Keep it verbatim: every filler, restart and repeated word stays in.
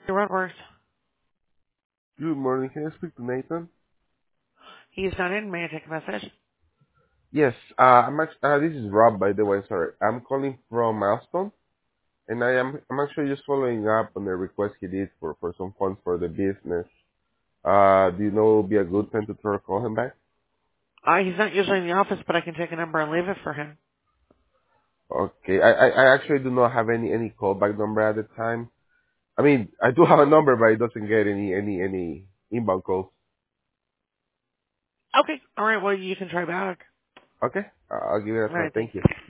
Roadworks. Good morning. Can I speak to Nathan? He's not in. May I take a message? Yes. Uh, I'm act- uh, this is Rob, by the way. Sorry, I'm calling from Milestone, and I am I'm actually just following up on the request he did for for some funds for the business. Uh, do you know it would be a good time to try to call him back? Uh, he's not usually in the office, but I can take a number and leave it for him. Okay. I, I I actually do not have any any callback number at the time. I mean, I do have a number, but it doesn't get any any any inbound calls. Okay. All right. Well, you can try back. Okay. Uh, I'll give it a All try. right. Thank Thanks. you.